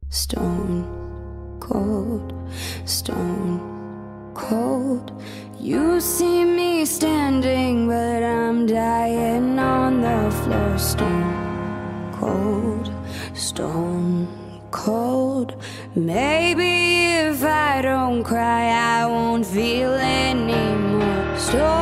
Stone cold, stone cold. You see me standing, but I'm dying on the floor. Stone cold, stone cold. Maybe if I don't cry, I won't feel anymore. Stone